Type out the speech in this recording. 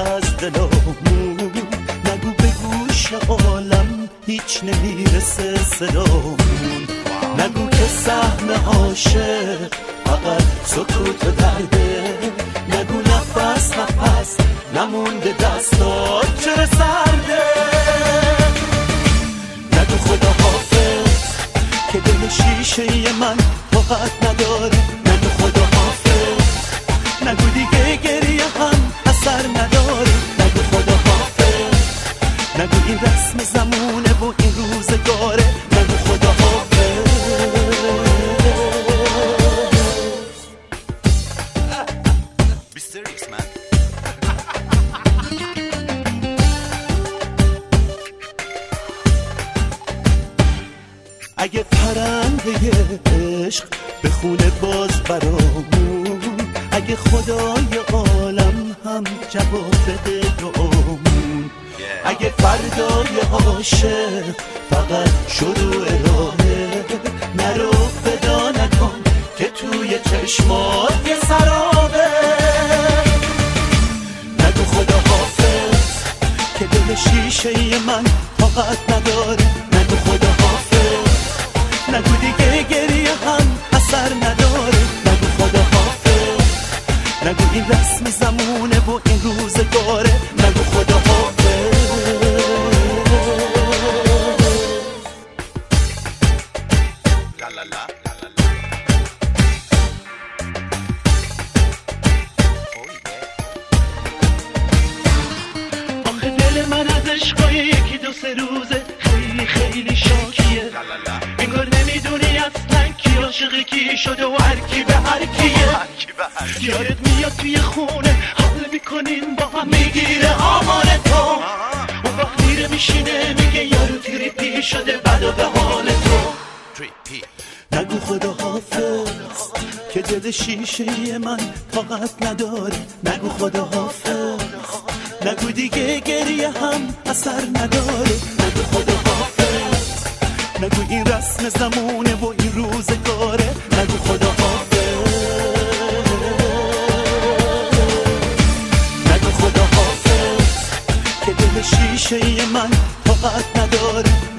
از دلامون، نگو به گوش عالم هیچ نمیرسه صدامون، نگو که سهم عاشق فقط سکوت و درده، نگو نفس نمونده دستات چرا سرده، نگو خدا حافظ که دل شیشه من طاقت نداره، نگو خدا حافظ نگو دیگه گریه هم اثر نداره، نگو خدا حافظ نگو این رسم زمونه و این روزگاره، نگو خدا حافظ. Be serious, man. اگه پرنده عشق بخونه باز برامون، اگه خدای عالم هم جواب بده دعامون، اگه فردای عاشق فقط شروع راهه، نرو فدا نکن که توی چشمات یه سرابه، نگو خدا حافظ که دل شیشه من طاقت نداره، نگو خدا حافظ نگو دیگه گریه هم اثر نداره، نگو خدا حافظ نگو این رسم زمونه و این روزگاره، نگو خدا حافظ. آخه دل من از عشقای یکی دو سه روزه خیلی خیلی شاکیه، انگار نمیدونی اصلا کی عاشق کی شده و هر کی به هر کیه، یارت میاد توی خونه حال میکنین با هم میگیره آمان تو، اون وقت میره میشینه میگه یارو تریپی شده بدا به حال تو، نگو خدا حافظ که دل شیشه من طاقت نداره، نگو خدا حافظ نگو دیگه گریه هم اثر نداره، نگو خدا حافظ نگو این رسم زمونه و این روزگاره، نگو خدا حافظ نگو خدا حافظ که دل شیشه من طاقت نداره،